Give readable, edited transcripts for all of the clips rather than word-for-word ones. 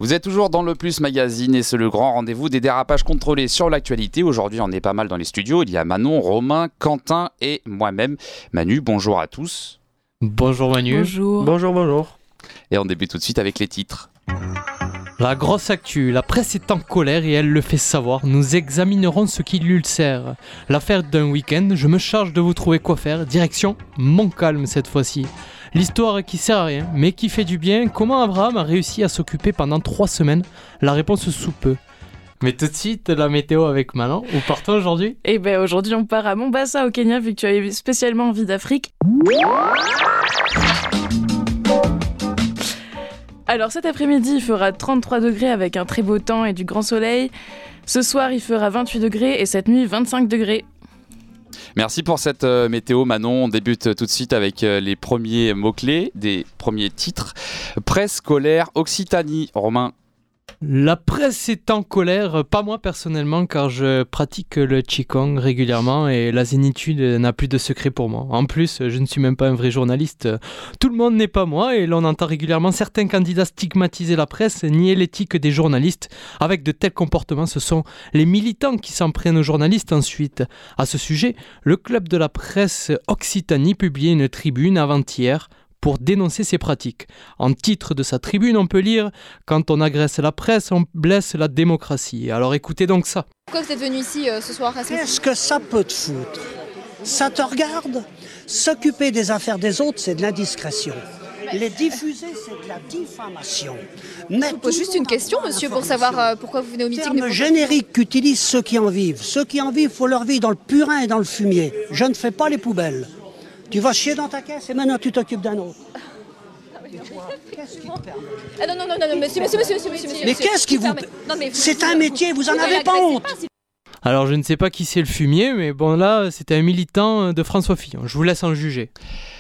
Vous êtes toujours dans le Plus Magazine et c'est le grand rendez-vous des dérapages contrôlés sur l'actualité. Aujourd'hui, on est pas mal dans les studios. Il y a Manon, Romain, Quentin et moi-même. Manu, bonjour à tous. Bonjour Manu. Bonjour. Bonjour. Et on débute tout de suite avec les titres. La grosse actu, la presse est en colère et elle le fait savoir. Nous examinerons ce qui l'ulcère. L'affaire d'un week-end, je me charge de vous trouver quoi faire. Direction Montcalm cette fois-ci. L'histoire qui sert à rien, mais qui fait du bien. Comment Abraham a réussi à s'occuper pendant 3 semaines? La réponse sous peu. Mais tout de suite, la météo avec Manon. Où partons aujourd'hui? Eh bien aujourd'hui on part à Mombasa au Kenya vu que tu avais spécialement envie d'Afrique. Alors cet après-midi il fera 33 degrés avec un très beau temps et du grand soleil. Ce soir il fera 28 degrés et cette nuit 25 degrés. Merci pour cette météo Manon. On débute tout de suite avec les premiers mots-clés, des premiers titres. Presse scolaire Occitanie. Romain. La presse est en colère, pas moi personnellement car je pratique le Qigong régulièrement et la zénitude n'a plus de secret pour moi. En plus, je ne suis même pas un vrai journaliste. Tout le monde n'est pas moi et l'on entend régulièrement certains candidats stigmatiser la presse, nier l'éthique des journalistes. Avec de tels comportements, ce sont les militants qui s'en prennent aux journalistes ensuite. À ce sujet, le club de la presse Occitanie publiait une tribune avant-hier pour dénoncer ces pratiques. En titre de sa tribune, on peut lire « Quand on agresse la presse, on blesse la démocratie ». Alors écoutez donc ça. Pourquoi vous êtes venu ici ce soir? Qu'est-ce que ça peut te foutre? Ça te regarde? S'occuper des affaires des autres, c'est de l'indiscrétion. Les diffuser, c'est de la diffamation. Je vous pose juste une question, monsieur, pour savoir pourquoi vous venez au meeting. Le générique qu'utilisent ceux qui en vivent. Ceux qui en vivent, il faut leur vivre dans le purin et dans le fumier. Je ne fais pas les poubelles. Tu vas chier dans ta caisse et maintenant tu t'occupes d'un autre. Qu'est-ce qui te permet? Ah non, monsieur. Mais qu'est-ce qui vous... C'est un métier, vous en avez pas honte. Alors je ne sais pas qui c'est le fumier, mais bon là, c'était un militant de François Fillon. Je vous laisse en juger.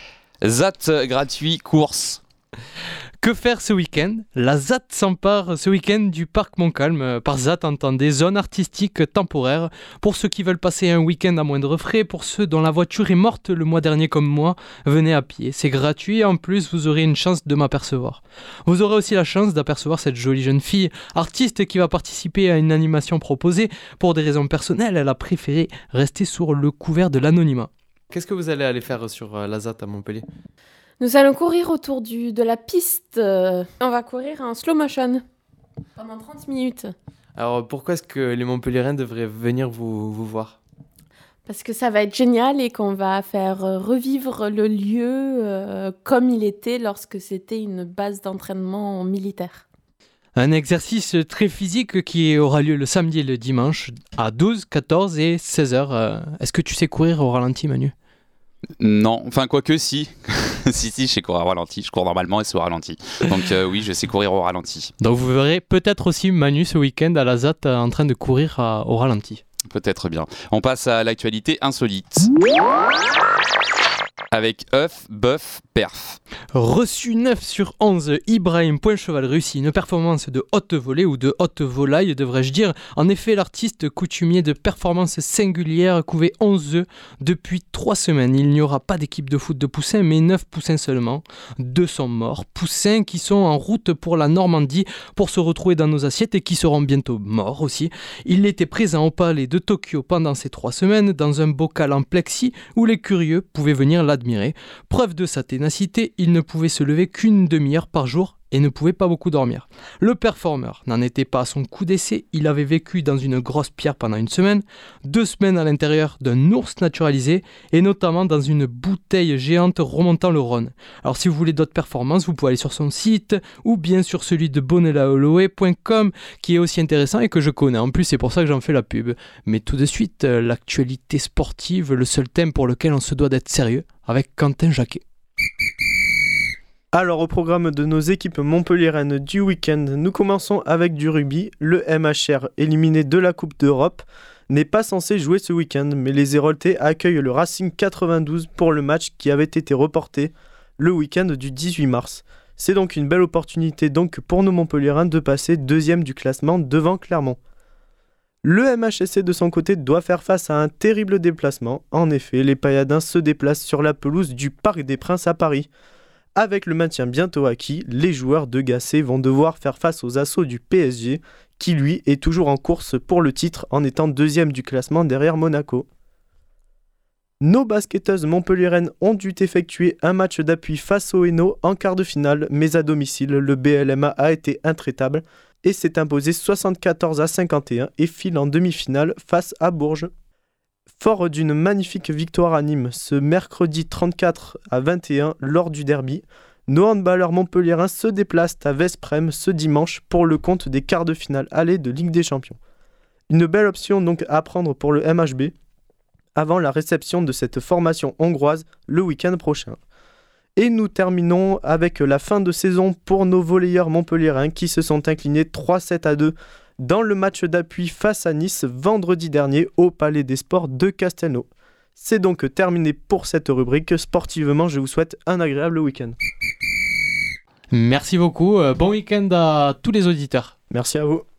ZAT gratuit course. Que faire ce week-end? La ZAT s'empare ce week-end du parc Montcalm. Par ZAT, entendez zone artistique temporaire. Pour ceux qui veulent passer un week-end à moindre frais, pour ceux dont la voiture est morte le mois dernier comme moi, venez à pied. C'est gratuit et en plus, vous aurez une chance de m'apercevoir. Vous aurez aussi la chance d'apercevoir cette jolie jeune fille, artiste qui va participer à une animation proposée. Pour des raisons personnelles, elle a préféré rester sous le couvert de l'anonymat. Qu'est-ce que vous allez aller faire sur la ZAT à Montpellier? Nous allons courir autour de la piste. On va courir en slow motion pendant 30 minutes. Alors pourquoi est-ce que les Montpelliérains devraient venir vous voir? Parce que ça va être génial et qu'on va faire revivre le lieu comme il était lorsque c'était une base d'entraînement militaire. Un exercice très physique qui aura lieu le samedi et le dimanche à 12, 14 et 16 heures. Est-ce que tu sais courir au ralenti, Manu? Non, enfin quoique si. si, je sais courir au ralenti. Je cours normalement et c'est au ralenti. Donc oui, je sais courir au ralenti. Donc vous verrez peut-être aussi Manu ce week-end à la ZAT en train de courir au ralenti. Peut-être bien. On passe à l'actualité insolite. Avec œuf, bœuf, perf. Reçu 9 sur 11, Ibrahim Poincheval réussit une performance de haute volée ou de haute volaille, devrais-je dire. En effet, l'artiste coutumier de performance singulière couvait 11 œufs depuis 3 semaines. Il n'y aura pas d'équipe de foot de poussins, mais 9 poussins seulement. 2 sont morts. Poussins qui sont en route pour la Normandie pour se retrouver dans nos assiettes et qui seront bientôt morts aussi. Il était présent au palais de Tokyo pendant ces 3 semaines dans un bocal en plexi où les curieux pouvaient venir l'admirer. Preuve de sa ténacité, il ne pouvait se lever qu'une demi-heure par jour et ne pouvait pas beaucoup dormir. Le performeur n'en était pas à son coup d'essai, il avait vécu dans une grosse pierre pendant 1 semaine, 2 semaines à l'intérieur d'un ours naturalisé et notamment dans une bouteille géante remontant le Rhône. Alors si vous voulez d'autres performances, vous pouvez aller sur son site ou bien sur celui de bonelaoloe.com qui est aussi intéressant et que je connais. En plus, c'est pour ça que j'en fais la pub. Mais tout de suite, l'actualité sportive, le seul thème pour lequel on se doit d'être sérieux, avec Quentin Jacquet. Alors au programme de nos équipes montpelliéraines du week-end, nous commençons avec du rugby. Le MHR, éliminé de la Coupe d'Europe, n'est pas censé jouer ce week-end, mais les Héroltais accueillent le Racing 92 pour le match qui avait été reporté le week-end du 18 mars. C'est donc une belle opportunité pour nos Montpelliérains de passer 2e du classement devant Clermont. Le MHSC de son côté doit faire face à un terrible déplacement. En effet, les Payadins se déplacent sur la pelouse du Parc des Princes à Paris. Avec le maintien bientôt acquis, les joueurs de Gasset vont devoir faire face aux assauts du PSG, qui lui est toujours en course pour le titre en étant deuxième du classement derrière Monaco. Nos basketteuses montpelliéraines ont dû effectuer un match d'appui face au Hainaut en quart de finale, mais à domicile, le BLMA a été intraitable et s'est imposé 74-51 et file en demi-finale face à Bourges. Fort d'une magnifique victoire à Nîmes ce mercredi 34-21 lors du derby, nos handballeurs montpelliérains se déplacent à Vesprem ce dimanche pour le compte des quarts de finale aller de Ligue des Champions. Une belle option donc à prendre pour le MHB avant la réception de cette formation hongroise le week-end prochain. Et nous terminons avec la fin de saison pour nos volleyeurs montpelliérains qui se sont inclinés 3-7-2 dans le match d'appui face à Nice vendredi dernier au Palais des Sports de Castelnau. C'est donc terminé pour cette rubrique. Sportivement, je vous souhaite un agréable week-end. Merci beaucoup. Bon week-end à tous les auditeurs. Merci à vous.